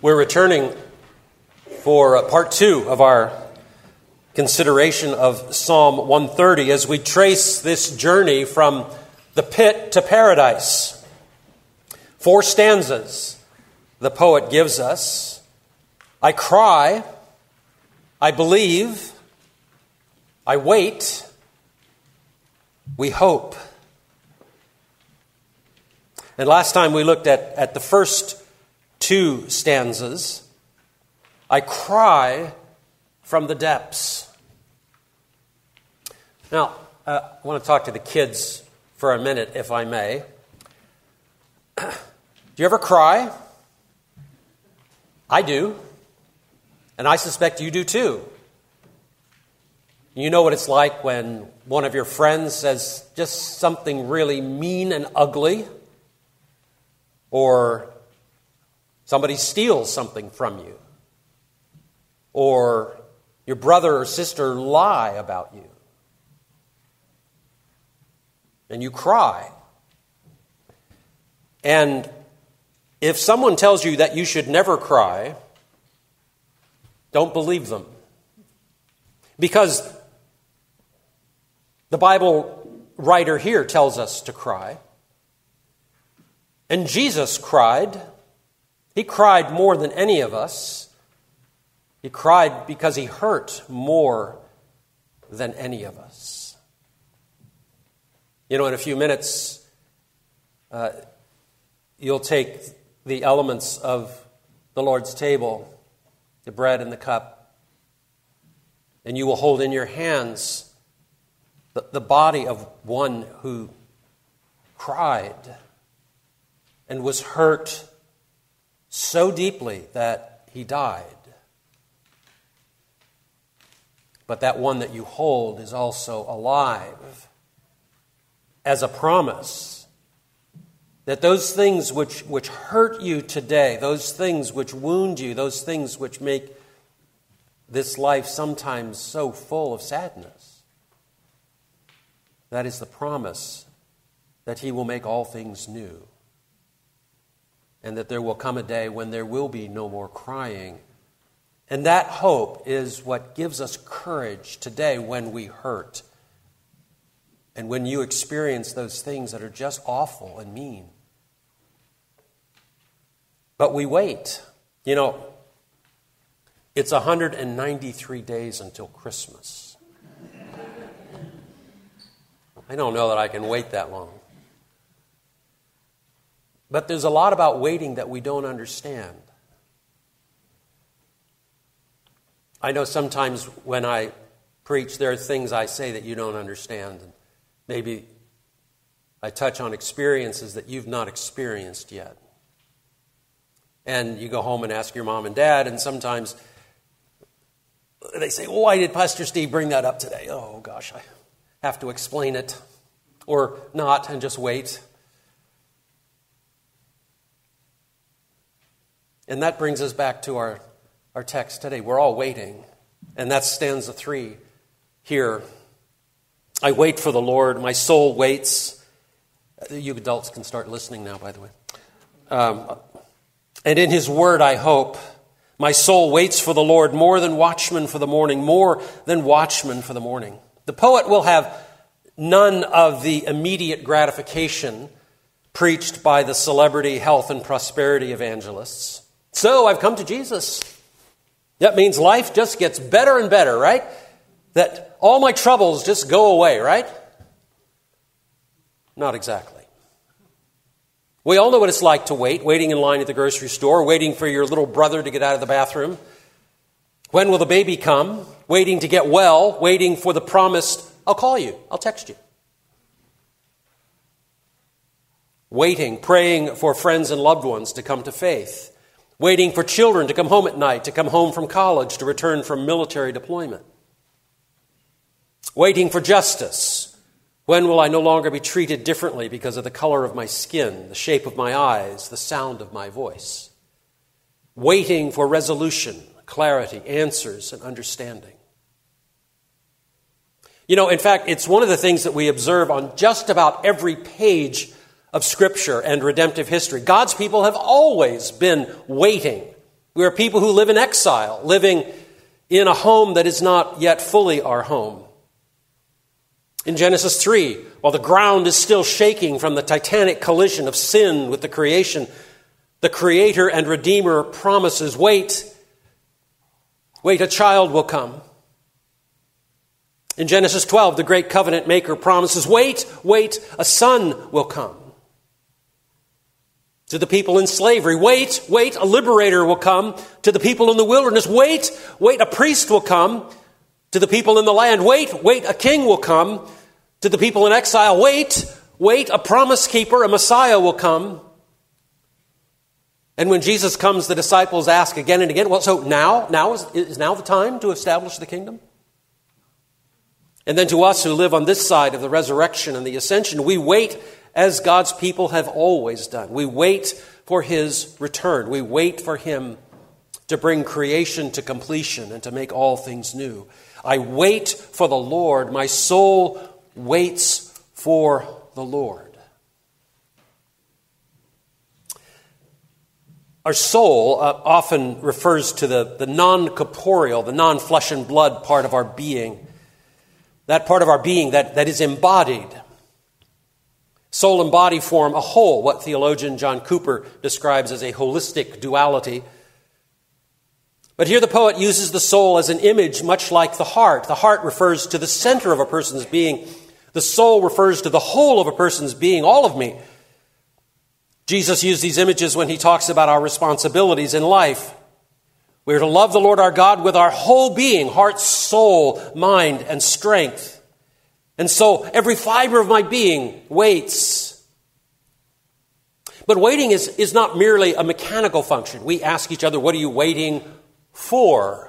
We're returning for part 2 of our consideration of Psalm 130 as we trace this journey from the pit to paradise. 4 stanzas the poet gives us. I cry, I believe, I wait, we hope. And last time we looked at the first 2 stanzas. I cry from the depths. Now, I want to talk to the kids for a minute, if I may. Do you ever cry? I do. And I suspect you do too. You know what it's like when one of your friends says just something really mean and ugly, or somebody steals something from you, or your brother or sister lie about you, and you cry. And if someone tells you that you should never cry, don't believe them. Because the Bible writer here tells us to cry. And Jesus cried. He cried more than any of us. He cried because he hurt more than any of us. You know, in a few minutes, you'll take the elements of the Lord's table, the bread and the cup, and you will hold in your hands the body of one who cried and was hurt so deeply that he died. But that one that you hold is also alive as a promise that those things which hurt you today, those things which wound you, those things which make this life sometimes so full of sadness, that is the promise that he will make all things new. And that there will come a day when there will be no more crying. And that hope is what gives us courage today when we hurt. And when you experience those things that are just awful and mean. But we wait. You know, it's 193 days until Christmas. I don't know that I can wait that long. But there's a lot about waiting that we don't understand. I know sometimes when I preach, there are things I say that you don't understand. And maybe I touch on experiences that you've not experienced yet. And you go home and ask your mom and dad, and sometimes they say, "Oh, why did Pastor Steve bring that up today?" Oh, gosh, I have to explain it. Or not, and just wait. And that brings us back to our text today. We're all waiting. And that's stanza 3 here. I wait for the Lord. My soul waits. You adults can start listening now, by the way. And in his word I hope. My soul waits for the Lord more than watchmen for the morning. More than watchmen for the morning. The poet will have none of the immediate gratification preached by the celebrity health and prosperity evangelists. So I've come to Jesus. That means life just gets better and better, right? That all my troubles just go away, right? Not exactly. We all know what it's like to wait, waiting in line at the grocery store, waiting for your little brother to get out of the bathroom. When will the baby come? Waiting to get well, waiting for the promised, "I'll call you, I'll text you." Waiting, praying for friends and loved ones to come to faith. Waiting for children to come home at night, to come home from college, to return from military deployment. Waiting for justice. When will I no longer be treated differently because of the color of my skin, the shape of my eyes, the sound of my voice? Waiting for resolution, clarity, answers, and understanding. You know, in fact, it's one of the things that we observe on just about every page of Scripture and redemptive history. God's people have always been waiting We are people who live in exile, living in a home that is not yet fully our home. In Genesis 3, while the ground is still shaking from the titanic collision of sin with the creation, the Creator and Redeemer promises, wait, a child will come. In Genesis 12, the great covenant maker promises, wait, a son will come. To the people in slavery, wait, a liberator will come. To the people in the wilderness, wait, a priest will come. To the people in the land, wait, a king will come. To the people in exile, wait, a promise keeper, a Messiah will come. And when Jesus comes, the disciples ask again and again, well, so now is now the time to establish the kingdom? And then to us who live on this side of the resurrection and the ascension, we wait as God's people have always done. We wait for His return. We wait for Him to bring creation to completion and to make all things new. I wait for the Lord. My soul waits for the Lord. Our soul often refers to the non-corporeal, the non-flesh and blood part of our being. That part of our being that is embodied. Soul and body form a whole, what theologian John Cooper describes as a holistic duality. But here the poet uses the soul as an image much like the heart. The heart refers to the center of a person's being. The soul refers to the whole of a person's being, all of me. Jesus used these images when he talks about our responsibilities in life. We are to love the Lord our God with our whole being, heart, soul, mind, and strength. And so every fiber of my being waits. But waiting is not merely a mechanical function. We ask each other, what are you waiting for?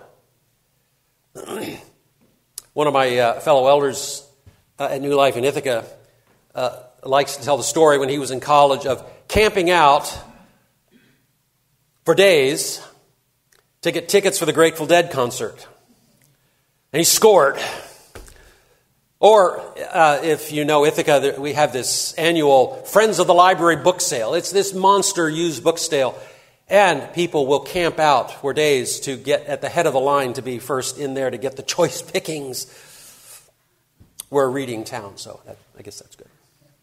One of my fellow elders at New Life in Ithaca likes to tell the story when he was in college of camping out for days to get tickets for the Grateful Dead concert. And he scored. Or, if you know Ithaca, we have this annual Friends of the Library book sale. It's this monster used book sale. And people will camp out for days to get at the head of the line to be first in there to get the choice pickings. We're a reading town, so I guess that's good.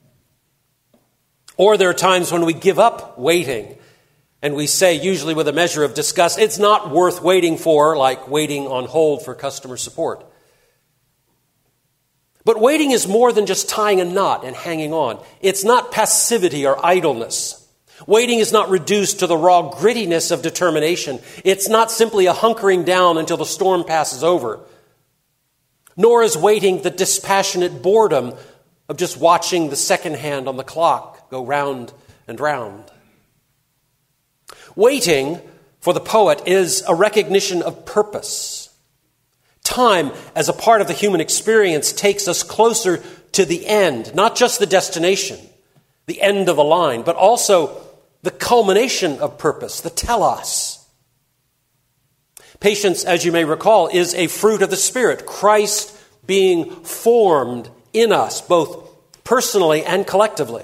Or there are times when we give up waiting. And we say, usually with a measure of disgust, it's not worth waiting for, like waiting on hold for customer support. But waiting is more than just tying a knot and hanging on. It's not passivity or idleness. Waiting is not reduced to the raw grittiness of determination. It's not simply a hunkering down until the storm passes over. Nor is waiting the dispassionate boredom of just watching the second hand on the clock go round and round. Waiting, for the poet, is a recognition of purpose. Time, as a part of the human experience, takes us closer to the end, not just the destination, the end of the line, but also the culmination of purpose, the telos. Patience, as you may recall, is a fruit of the Spirit, Christ being formed in us, both personally and collectively.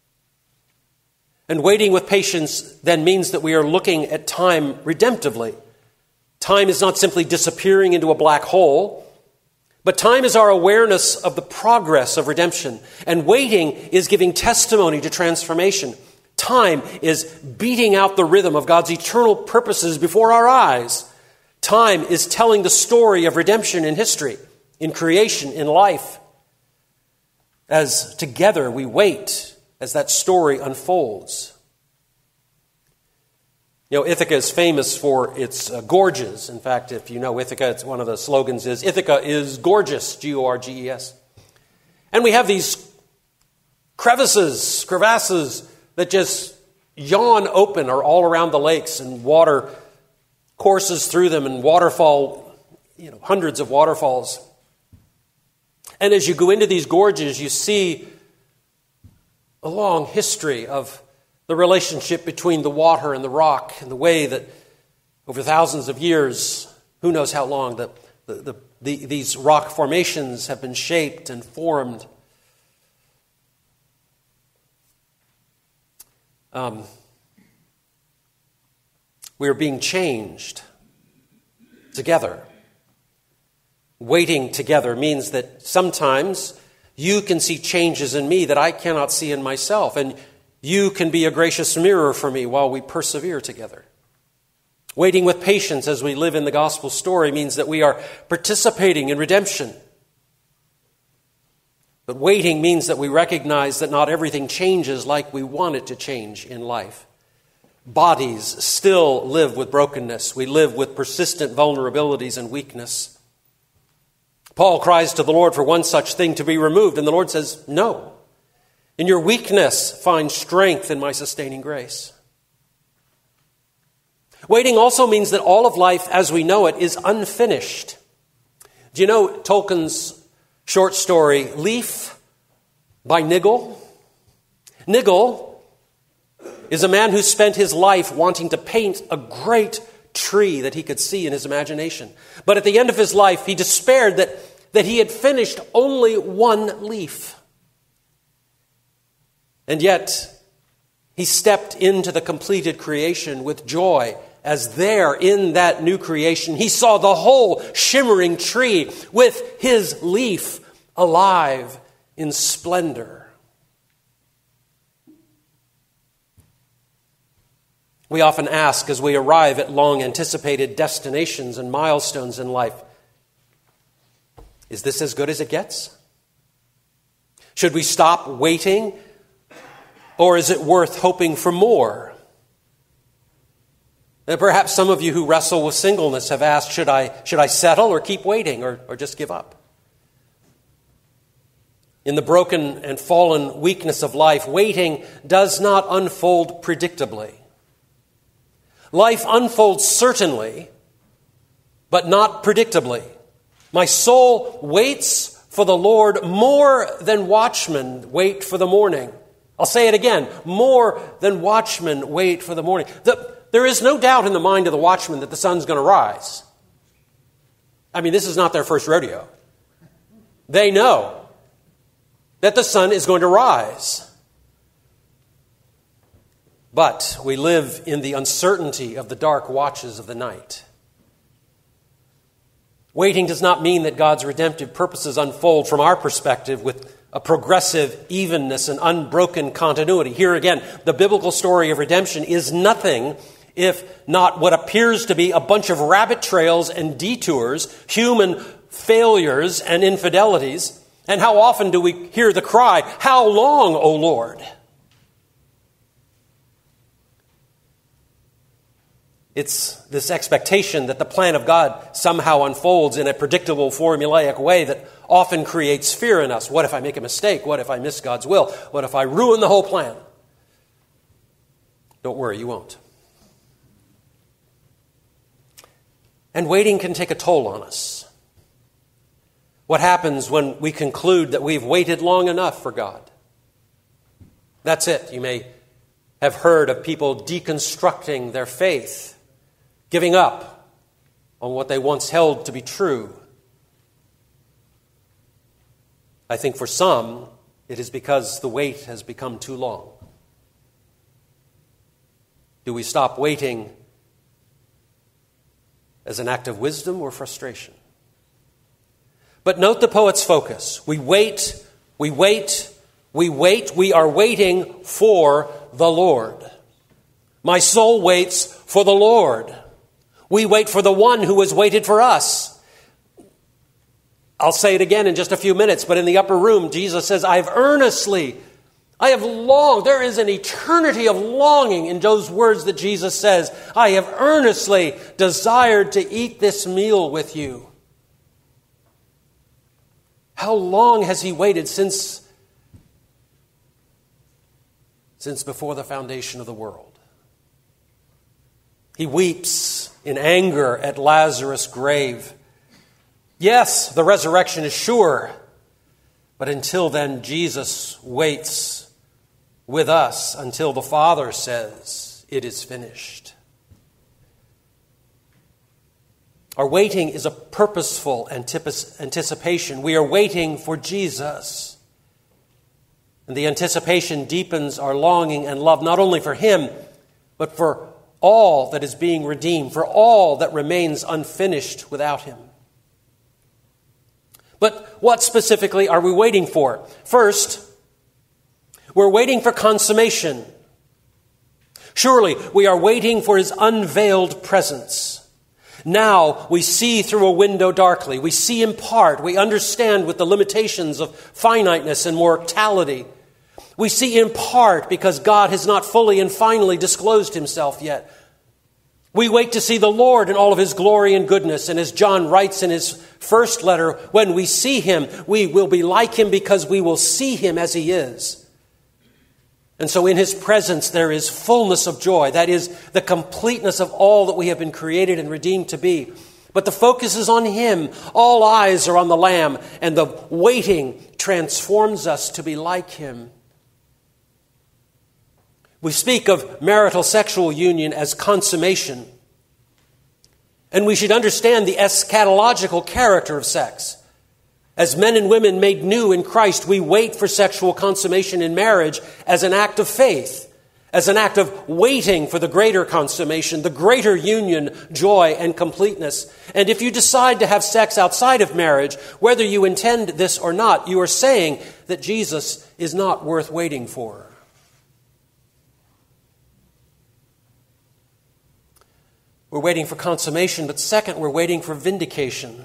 And waiting with patience then means that we are looking at time redemptively. Time is not simply disappearing into a black hole, but time is our awareness of the progress of redemption. And waiting is giving testimony to transformation. Time is beating out the rhythm of God's eternal purposes before our eyes. Time is telling the story of redemption in history, in creation, in life. As together we wait as that story unfolds. You know, Ithaca is famous for its gorges. In fact, if you know Ithaca, it's one of the slogans is, Ithaca is gorgeous, Gorges. And we have these crevasses that just yawn open or all around the lakes, and water courses through them, and waterfall, hundreds of waterfalls. And as you go into these gorges, you see a long history of the relationship between the water and the rock, and the way that over thousands of years, who knows how long, these rock formations have been shaped and formed. We are being changed together. Waiting together means that sometimes you can see changes in me that I cannot see in myself, and you can be a gracious mirror for me while we persevere together. Waiting with patience as we live in the gospel story means that we are participating in redemption. But waiting means that we recognize that not everything changes like we want it to change in life. Bodies still live with brokenness. We live with persistent vulnerabilities and weakness. Paul cries to the Lord for one such thing to be removed, and the Lord says, no. In your weakness, find strength in my sustaining grace. Waiting also means that all of life as we know it is unfinished. Do you know Tolkien's short story, Leaf, by Nigel? Nigel is a man who spent his life wanting to paint a great tree that he could see in his imagination. But at the end of his life, he despaired that he had finished only one leaf. And yet, he stepped into the completed creation with joy, as there in that new creation, he saw the whole shimmering tree with his leaf alive in splendor. We often ask as we arrive at long-anticipated destinations and milestones in life, is this as good as it gets? Should we stop waiting, or is it worth hoping for more? And perhaps some of you who wrestle with singleness have asked, should I settle or keep waiting or just give up? In the broken and fallen weakness of life, waiting does not unfold predictably. Life unfolds certainly, but not predictably. My soul waits for the Lord more than watchmen wait for the morning. I'll say it again, more than watchmen wait for the morning. There is no doubt in the mind of the watchman that the sun's going to rise. I mean, this is not their first rodeo. They know that the sun is going to rise. But we live in the uncertainty of the dark watches of the night. Waiting does not mean that God's redemptive purposes unfold from our perspective with a progressive evenness and unbroken continuity. Here again, the biblical story of redemption is nothing if not what appears to be a bunch of rabbit trails and detours, human failures and infidelities. And how often do we hear the cry, "How long, O Lord?" It's this expectation that the plan of God somehow unfolds in a predictable, formulaic way that often creates fear in us. What if I make a mistake? What if I miss God's will? What if I ruin the whole plan? Don't worry, you won't. And waiting can take a toll on us. What happens when we conclude that we've waited long enough for God? That's it. You may have heard of people deconstructing their faith, giving up on what they once held to be true. I think for some, it is because the wait has become too long. Do we stop waiting as an act of wisdom or frustration? But note the poet's focus. We wait, we wait, we wait. We are waiting for the Lord. My soul waits for the Lord. We wait for the one who has waited for us. I'll say it again in just a few minutes, but in the upper room, Jesus says, I have longed. There is an eternity of longing in those words that Jesus says. I have earnestly desired to eat this meal with you. How long has he waited since before the foundation of the world? He weeps in anger at Lazarus' grave. Yes, the resurrection is sure, but until then, Jesus waits with us until the Father says, it is finished. Our waiting is a purposeful anticipation. We are waiting for Jesus. And the anticipation deepens our longing and love, not only for him, but for all that is being redeemed, for all that remains unfinished without him. But what specifically are we waiting for? First, we're waiting for consummation. Surely we are waiting for his unveiled presence. Now we see through a window darkly. We see in part. We understand with the limitations of finiteness and mortality. We see in part because God has not fully and finally disclosed himself yet. We wait to see the Lord in all of his glory and goodness. And as John writes in his first letter, when we see him, we will be like him because we will see him as he is. And so in his presence there is fullness of joy. That is the completeness of all that we have been created and redeemed to be. But the focus is on him. All eyes are on the Lamb, and the waiting transforms us to be like him. We speak of marital sexual union as consummation. And we should understand the eschatological character of sex. As men and women made new in Christ, we wait for sexual consummation in marriage as an act of faith, as an act of waiting for the greater consummation, the greater union, joy, and completeness. And if you decide to have sex outside of marriage, whether you intend this or not, you are saying that Jesus is not worth waiting for. We're waiting for consummation, but second, we're waiting for vindication.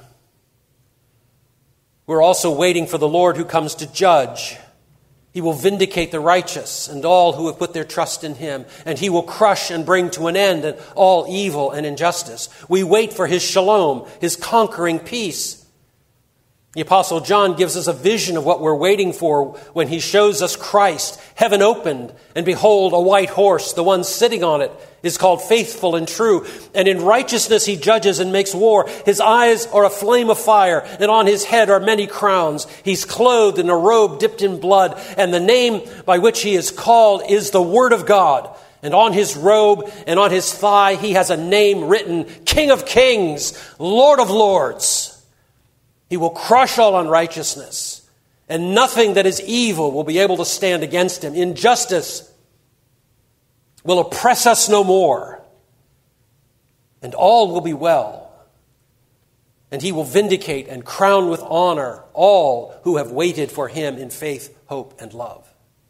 We're also waiting for the Lord who comes to judge. He will vindicate the righteous and all who have put their trust in him, and he will crush and bring to an end all evil and injustice. We wait for his shalom, his conquering peace. The Apostle John gives us a vision of what we're waiting for when he shows us Christ. Heaven opened, and behold, a white horse. The one sitting on it is called Faithful and True. And in righteousness he judges and makes war. His eyes are a flame of fire, and on his head are many crowns. He's clothed in a robe dipped in blood, and the name by which he is called is the Word of God. And on his robe and on his thigh he has a name written, King of Kings, Lord of Lords. He will crush all unrighteousness, and nothing that is evil will be able to stand against him. Injustice will oppress us no more, and all will be well. And he will vindicate and crown with honor all who have waited for him in faith, hope, and love.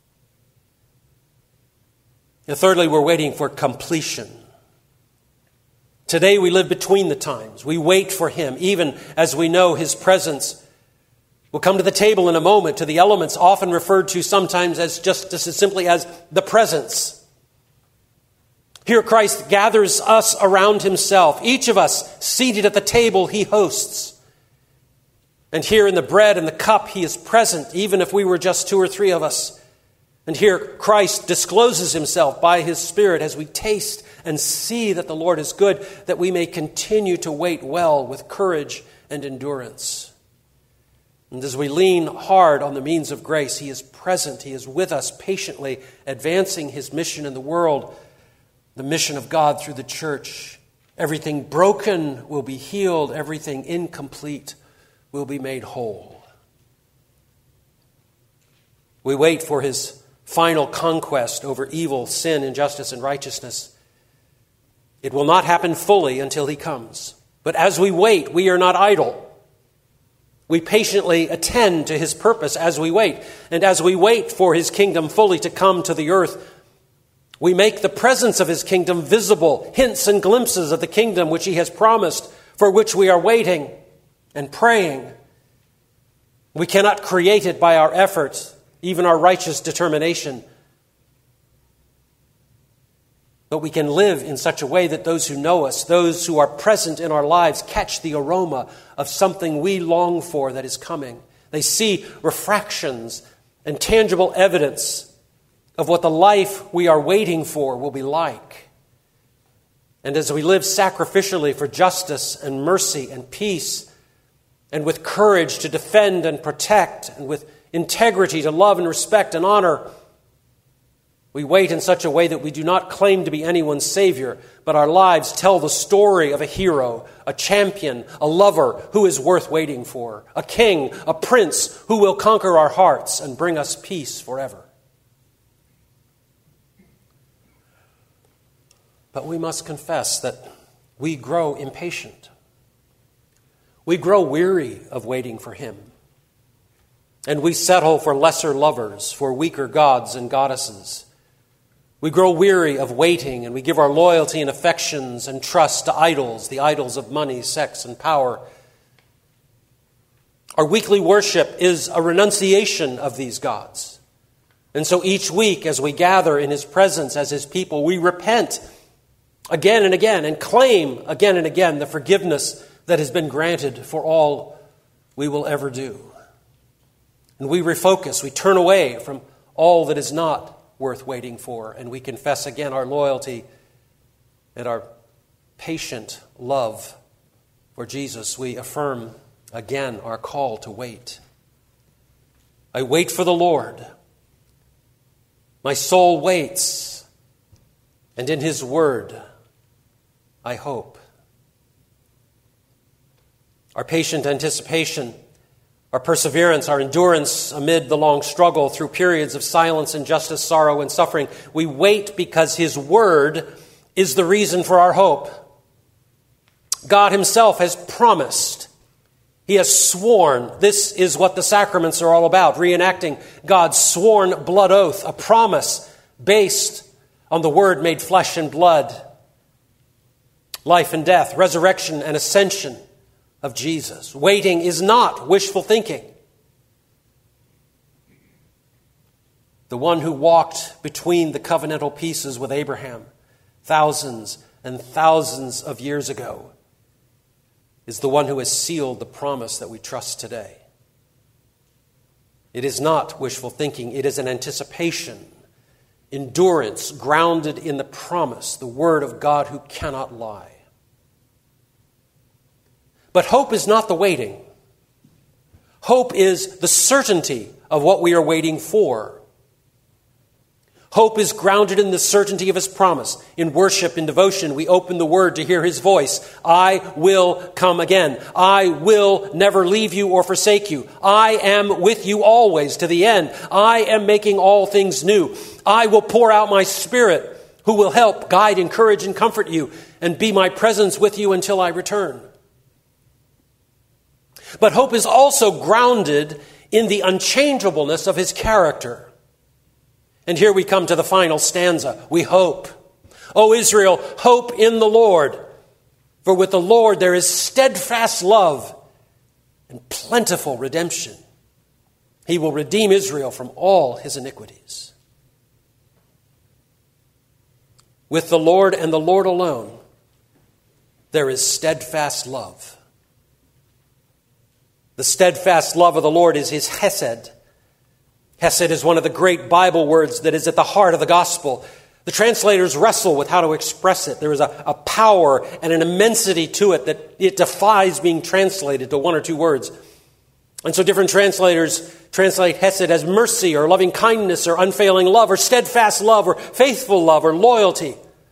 And thirdly, we're waiting for completion. Today we live between the times. We wait for him, even as we know his presence. We'll come to the table in a moment, to the elements often referred to sometimes as just as simply as the presence. Here Christ gathers us around himself, each of us seated at the table he hosts. And here in the bread and the cup he is present, even if we were just two or three of us. And here Christ discloses himself by his Spirit as we taste and see that the Lord is good, that we may continue to wait well with courage and endurance. And as we lean hard on the means of grace, he is present. He is with us patiently, advancing his mission in the world, the mission of God through the church. Everything broken will be healed. Everything incomplete will be made whole. We wait for his final conquest over evil, sin, injustice, and righteousness. It will not happen fully until he comes. But as we wait, we are not idle. We patiently attend to his purpose as we wait. And as we wait for his kingdom fully to come to the earth, we make the presence of his kingdom visible, hints and glimpses of the kingdom which he has promised, for which we are waiting and praying. We cannot create it by our efforts, even our righteous determination. But we can live in such a way that those who know us, those who are present in our lives, catch the aroma of something we long for that is coming. They see refractions and tangible evidence of what the life we are waiting for will be like. And as we live sacrificially for justice and mercy and peace, and with courage to defend and protect, and with integrity to love and respect and honor, we wait in such a way that we do not claim to be anyone's savior, but our lives tell the story of a hero, a champion, a lover who is worth waiting for, a king, a prince who will conquer our hearts and bring us peace forever. But we must confess that we grow impatient. We grow weary of waiting for him. And we settle for lesser lovers, for weaker gods and goddesses. We grow weary of waiting, and we give our loyalty and affections and trust to idols, the idols of money, sex, and power. Our weekly worship is a renunciation of these gods. And so each week, as we gather in his presence as his people, we repent again and again and claim again and again the forgiveness that has been granted for all we will ever do. And we refocus, we turn away from all that is not worth waiting for, and we confess again our loyalty and our patient love for Jesus. We affirm again our call to wait. I wait for the Lord. My soul waits, and in his word I hope. Our patient anticipation, our perseverance, our endurance amid the long struggle through periods of silence, injustice, sorrow, and suffering. We wait because his word is the reason for our hope. God himself has promised. He has sworn. This is what the sacraments are all about, reenacting God's sworn blood oath, a promise based on the word made flesh and blood, life and death, resurrection and ascension of Jesus. Waiting is not wishful thinking. The one who walked between the covenantal pieces with Abraham thousands and thousands of years ago is the one who has sealed the promise that we trust today. It is not wishful thinking. It is an anticipation, endurance grounded in the promise, the word of God who cannot lie. But hope is not the waiting. Hope is the certainty of what we are waiting for. Hope is grounded in the certainty of his promise. In worship, in devotion, we open the word to hear his voice. I will come again. I will never leave you or forsake you. I am with you always to the end. I am making all things new. I will pour out my Spirit, who will help, guide, encourage, and comfort you, and be my presence with you until I return. But hope is also grounded in the unchangeableness of his character. And here we come to the final stanza. We hope. O Israel, hope in the Lord. For with the Lord there is steadfast love and plentiful redemption. He will redeem Israel from all his iniquities. With the Lord and the Lord alone, there is steadfast love. The steadfast love of the Lord is his hesed. Hesed is one of the great Bible words that is at the heart of the gospel. The translators wrestle with how to express it. There is a power and an immensity to it that it defies being translated to one or two words. And so different translators translate Hesed as mercy or loving kindness or unfailing love or steadfast love or faithful love or loyalty.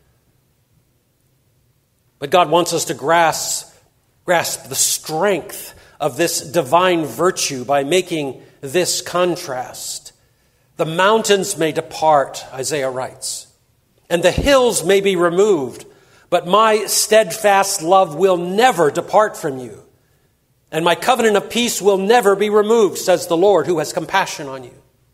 But God wants us to grasp the strength of this divine virtue by making this contrast. The mountains may depart, Isaiah writes, and the hills may be removed, but my steadfast love will never depart from you, and my covenant of peace will never be removed, says the Lord who has compassion on you.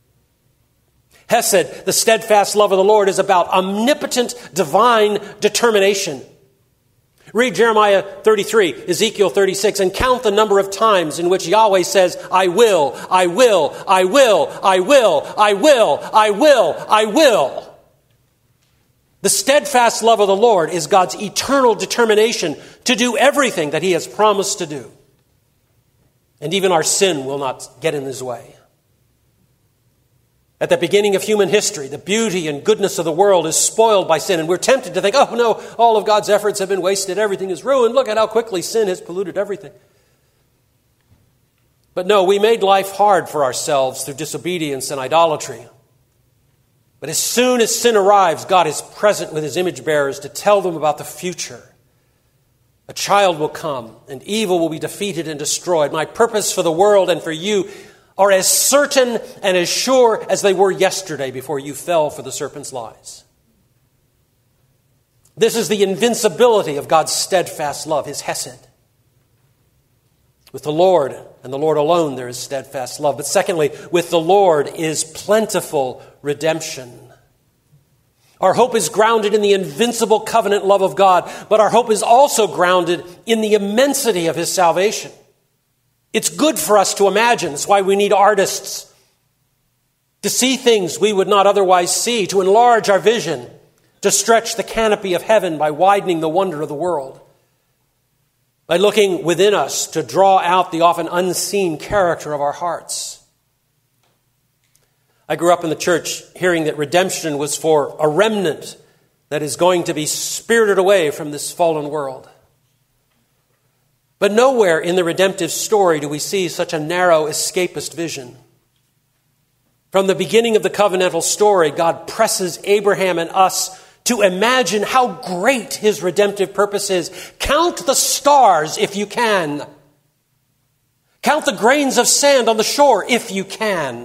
Hesed, the steadfast love of the Lord, is about omnipotent divine determination. Read Jeremiah 33, Ezekiel 36, and count the number of times in which Yahweh says, I will, I will, I will, I will, I will, I will, I will. The steadfast love of the Lord is God's eternal determination to do everything that he has promised to do. And even our sin will not get in his way. At the beginning of human history, the beauty and goodness of the world is spoiled by sin. And we're tempted to think, oh no, all of God's efforts have been wasted. Everything is ruined. Look at how quickly sin has polluted everything. But no, we made life hard for ourselves through disobedience and idolatry. But as soon as sin arrives, God is present with his image bearers to tell them about the future. A child will come and evil will be defeated and destroyed. My purpose for the world and for you are as certain and as sure as they were yesterday before you fell for the serpent's lies. This is the invincibility of God's steadfast love, his hesed. With the Lord and the Lord alone there is steadfast love. But secondly, with the Lord is plentiful redemption. Our hope is grounded in the invincible covenant love of God, but our hope is also grounded in the immensity of his salvation. It's good for us to imagine. That's why we need artists. To see things we would not otherwise see, to enlarge our vision, to stretch the canopy of heaven by widening the wonder of the world. By looking within us to draw out the often unseen character of our hearts. I grew up in the church hearing that redemption was for a remnant that is going to be spirited away from this fallen world. But nowhere in the redemptive story do we see such a narrow escapist vision. From the beginning of the covenantal story, God presses Abraham and us to imagine how great his redemptive purpose is. Count the stars if you can. Count the grains of sand on the shore if you can.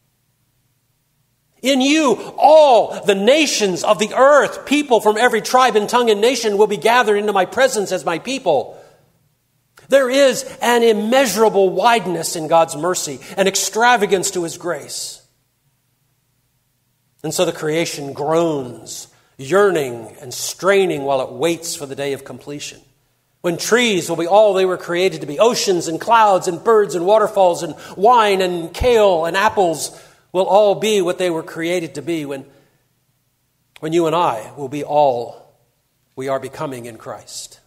In you, all the nations of the earth, people from every tribe and tongue and nation will be gathered into my presence as my people. There is an immeasurable wideness in God's mercy, an extravagance to his grace. And so the creation groans, yearning and straining while it waits for the day of completion. When trees will be all they were created to be, oceans and clouds and birds and waterfalls and wine and kale and apples will all be what they were created to be, when you and I will be all we are becoming in Christ.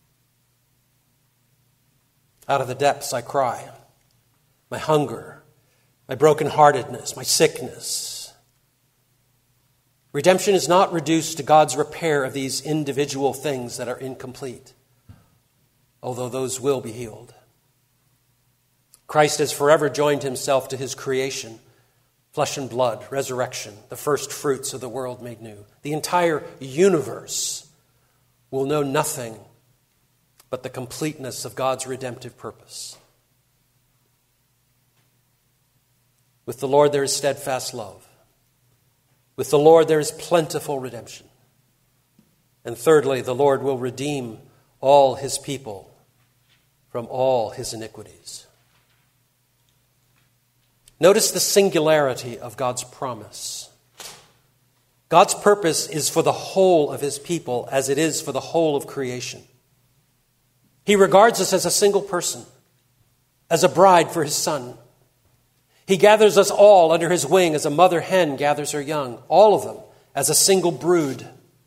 Out of the depths I cry, my hunger, my brokenheartedness, my sickness. Redemption is not reduced to God's repair of these individual things that are incomplete, although those will be healed. Christ has forever joined himself to his creation, flesh and blood, resurrection, the first fruits of the world made new. The entire universe will know nothing but the completeness of God's redemptive purpose. With the Lord there is steadfast love. With the Lord there is plentiful redemption. And thirdly, the Lord will redeem all his people from all his iniquities. Notice the singularity of God's promise. God's purpose is for the whole of his people as it is for the whole of creation. He regards us as a single person, as a bride for his son. He gathers us all under his wing as a mother hen gathers her young, all of them as a single brood.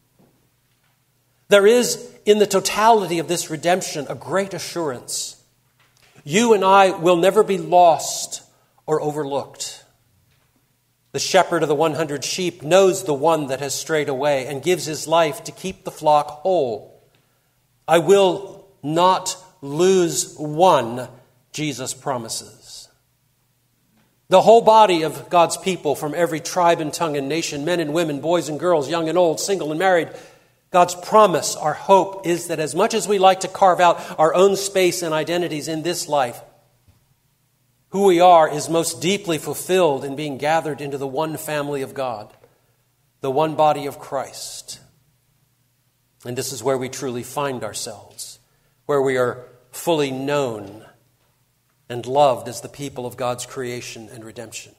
There is, in the totality of this redemption, a great assurance. You and I will never be lost or overlooked. The shepherd of the 100 sheep knows the one that has strayed away and gives his life to keep the flock whole. I will not lose one, Jesus promises. The whole body of God's people from every tribe and tongue and nation, men and women, boys and girls, young and old, single and married, God's promise, our hope, is that as much as we like to carve out our own space and identities in this life, who we are is most deeply fulfilled in being gathered into the one family of God, the one body of Christ. And this is where we truly find ourselves, where we are fully known and loved as the people of God's creation and redemption.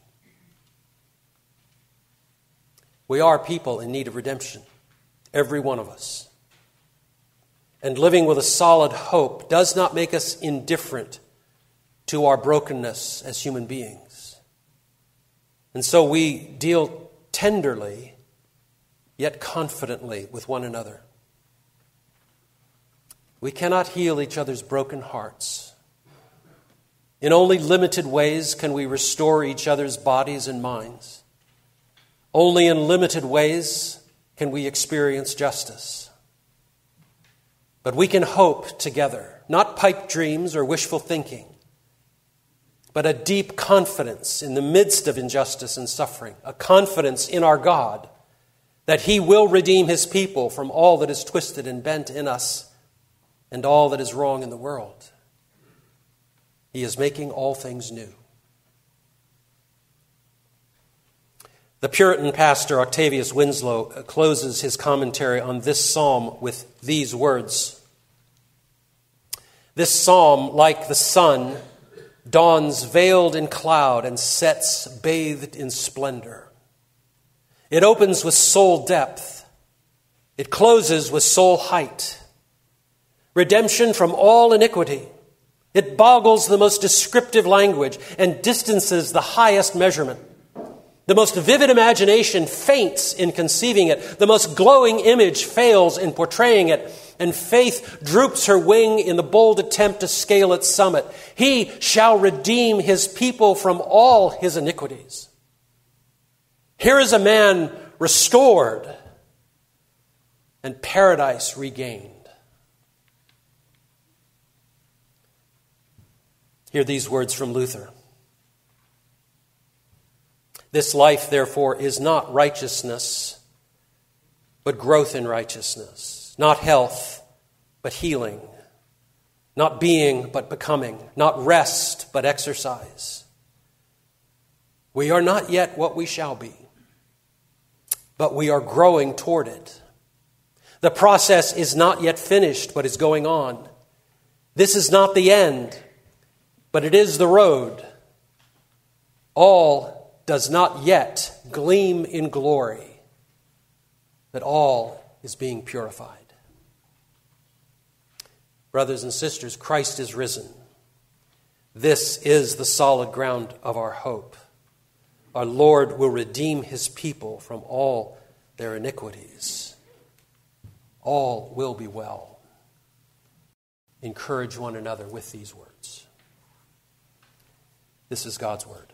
We are people in need of redemption, every one of us. And living with a solid hope does not make us indifferent to our brokenness as human beings. And so we deal tenderly, yet confidently with one another. We cannot heal each other's broken hearts. In only limited ways can we restore each other's bodies and minds. Only in limited ways can we experience justice. But we can hope together, not pipe dreams or wishful thinking, but a deep confidence in the midst of injustice and suffering, a confidence in our God that he will redeem his people from all that is twisted and bent in us and all that is wrong in the world. He is making all things new. The Puritan pastor Octavius Winslow closes his commentary on this psalm with these words. This psalm, like the sun, dawns veiled in cloud and sets bathed in splendor. It opens with soul depth. It closes with soul height. Redemption from all iniquity. It boggles the most descriptive language and distances the highest measurement. The most vivid imagination faints in conceiving it. The most glowing image fails in portraying it. And faith droops her wing in the bold attempt to scale its summit. He shall redeem his people from all his iniquities. Here is a man restored and paradise regained. Hear these words from Luther. This life, therefore, is not righteousness, but growth in righteousness. Not health, but healing. Not being, but becoming. Not rest, but exercise. We are not yet what we shall be, but we are growing toward it. The process is not yet finished, but is going on. This is not the end, but it is the road. All does not yet gleam in glory, but all is being purified. Brothers and sisters, Christ is risen. This is the solid ground of our hope. Our Lord will redeem his people from all their iniquities. All will be well. Encourage one another with these words. This is God's word.